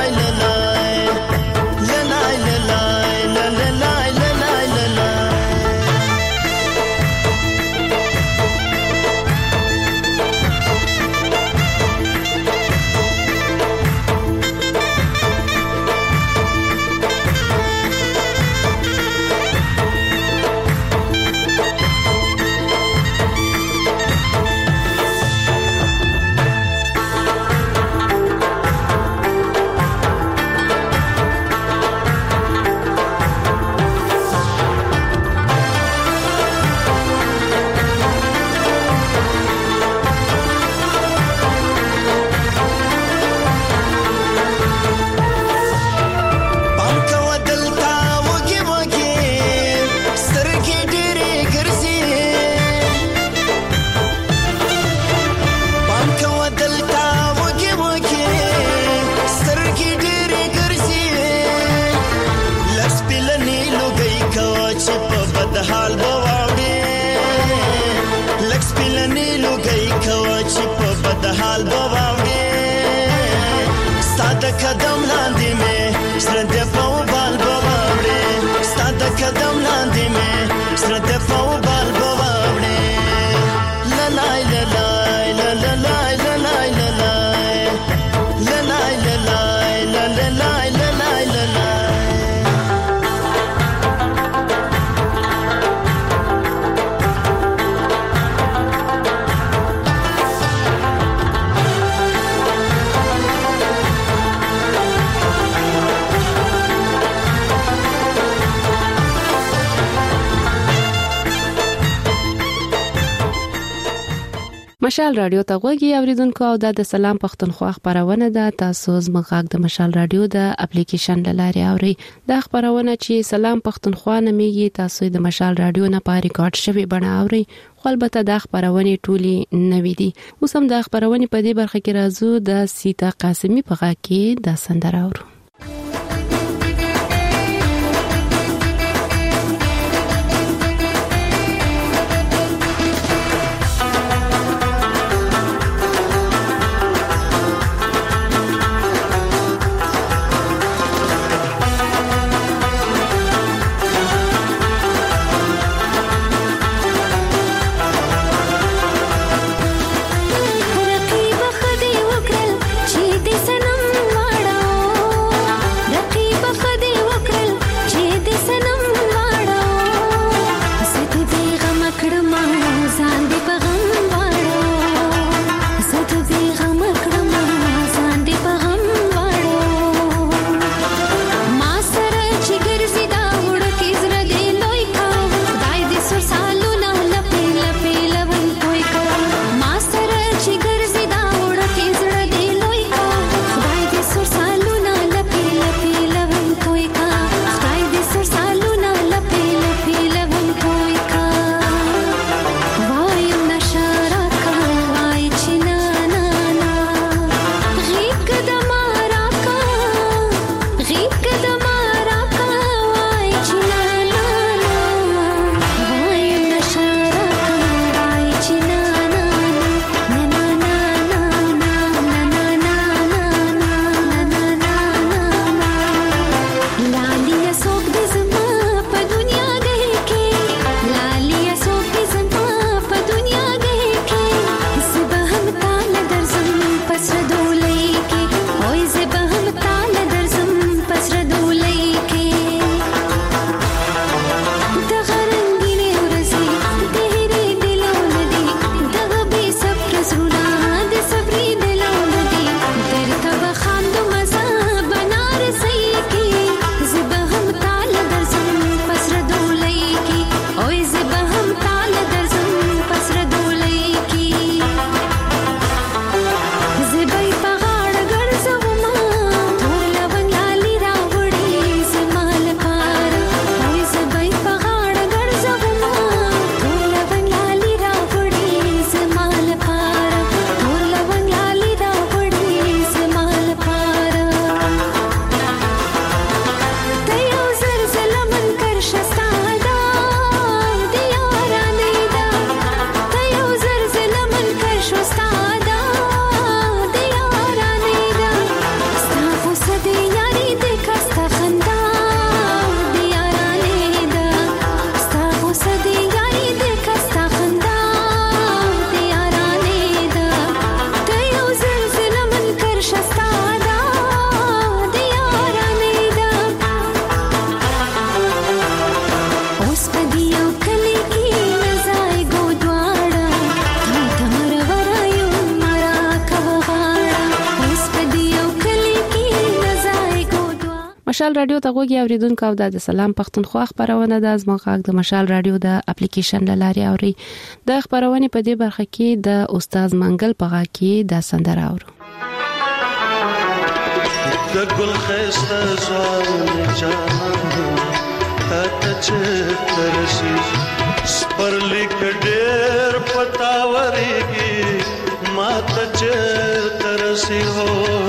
قدم لاندې مې زړه دې په وبال غواړې ستاد قدم لاندې مې زړه دې په وبال غواړې لای لای لای لای مشال رادیو ته غوږی اوریدونکو او د سلام پښتونخوا خبرونه ده تاسو زموږ د مشال رادیو د اپلیکیشن لاري اوري د خبرونه چې سلام پښتونخوا نمیږي تاسو د مشال رادیو نه په ریکارډ شوی بڼه اوري خو البته د خبرونه ټولي نوې دي اوس هم د خبرونه په دې برخه کې راځو د سیتا قاسمی په غا کې د سندره اورو رقیب خدي وکړل چې مشال رادیو ته غوږی اوریدونکو او د سلام پښتونخوا خبرونه د ازمغه د مشال رادیو د اپلیکیشن لاري اوري د خبرونه په دې برخه کې د استاد منګل پغا کې د سندره اورو د ګل خسته ځوان جهان ته چې ترسي سپرلی کډیر پتاوريږي ما ته چې ترسي هو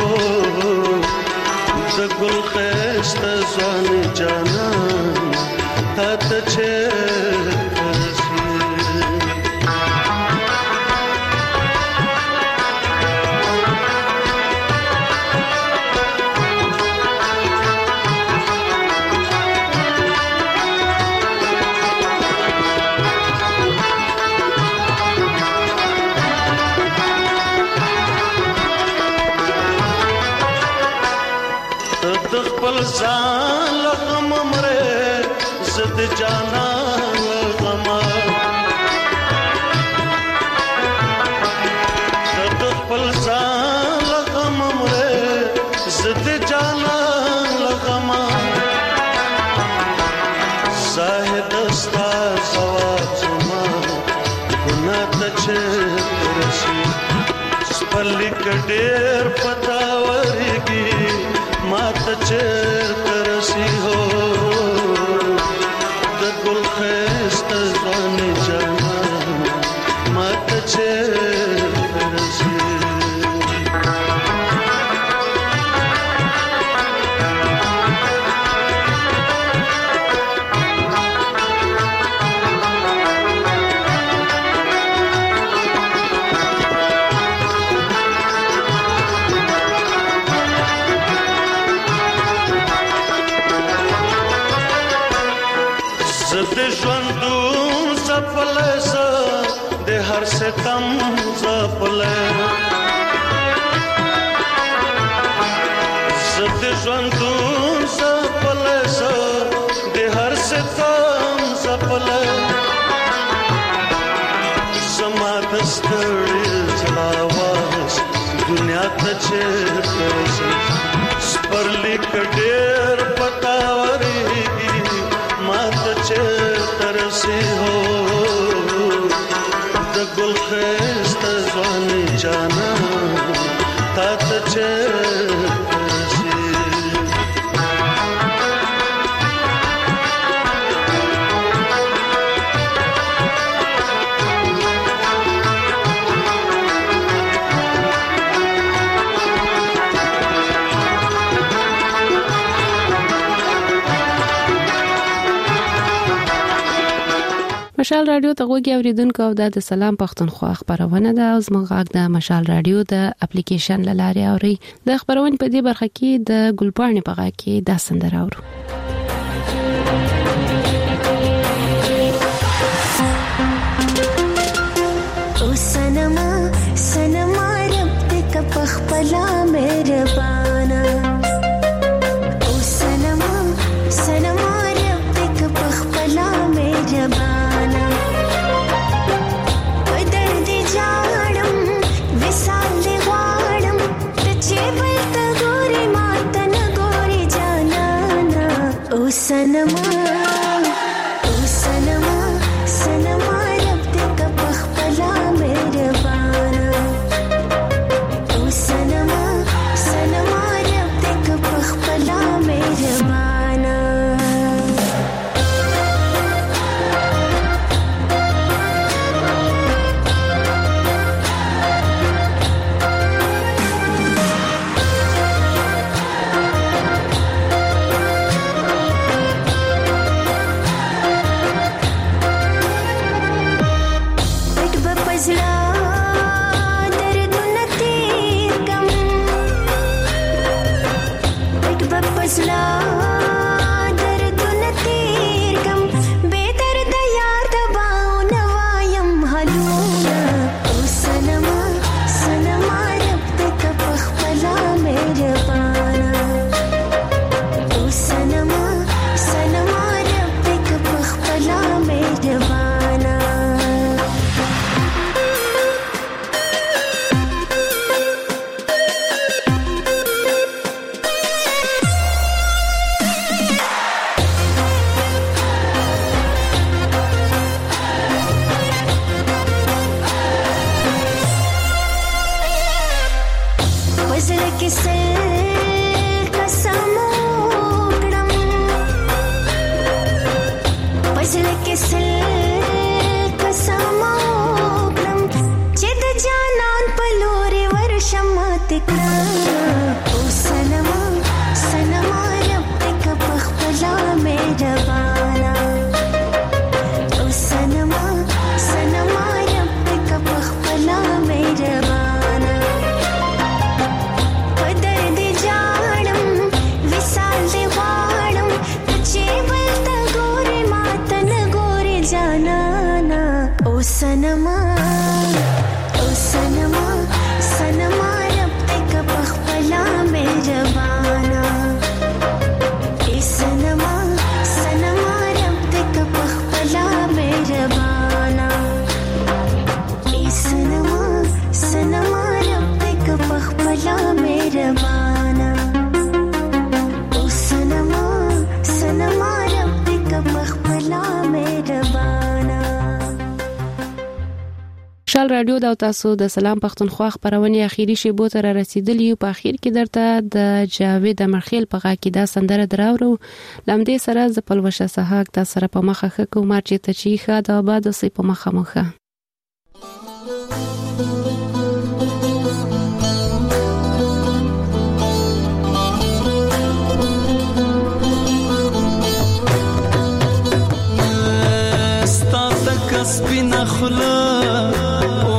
د ګل خسته ځوان جانان ته چې ځان لغم مره زد جانا لغم د خپل ځان لغم مره زد جانا لغم زاهد استا زواب زما ګنا ته چې ترسي سپرلی کډیر پتاوريږي ما ته چې ترسي هو د ګل خسته ځوان جانان ما ته چې ترسي ستم زپله زد ژوندون زپله د هر ستم زپله زما د ستړي ځلاواز دنیا ته چې ترسي سپرلی کډیر پتاوريږي ما ته چې ترسي هو ګل خسته ځوان جانا تا ته چې مشال رادیو ته غوږی اوریدونکو او د سلام پښتونخوا خبرونه ده او زموږ د مشال رادیو د اپلیکیشن لاري اوري د خبرونه په دې برخه کې د ګلپاڼې په غا کې د سندره اورو او سنما سنما رب دې په خپل مهربانا او سنما سنما رب دې په خپل مهربانا सनमा ओ सनमा सनमा रब दे का पखपला मेहरबाना ओ सनमा सनमा रब दे का पखपला मेहरबाना مشال رادیو دا تاسو د سلام پښتونخوا خبرونه اخیری شیبو تر رسیدلی په اخیر کې درته د جاوید امرخیل په غاکې دا سندره دراورو لمدې سره ز پلوشه سهاک د سره په مخه خکو مارچې ته چی خا د آباد سي په مخه مخه سپینا خلا